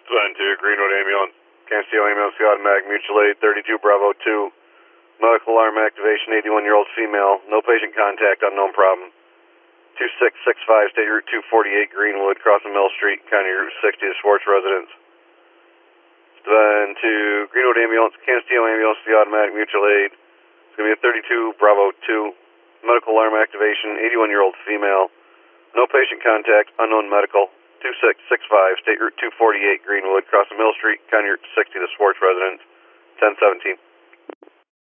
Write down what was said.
2 Greenwood Ambulance. Kansas City Ambulance, the automatic mutual aid, 32 Bravo 2. Medical alarm activation, 81-year-old female. No patient contact, unknown problem. 2665, State Route 248, Greenwood, crossing Mill Street, County Route 60 to Schwartz residence. Then to Greenwood Ambulance, Kansas City Ambulance, the automatic mutual aid. It's going to be a 32 Bravo 2. Medical alarm activation, 81-year-old female. No patient contact, unknown medical. 2665, State Route 248, Greenwood, crossing Mill Street, County Route 60 to Schwartz residence. 1017.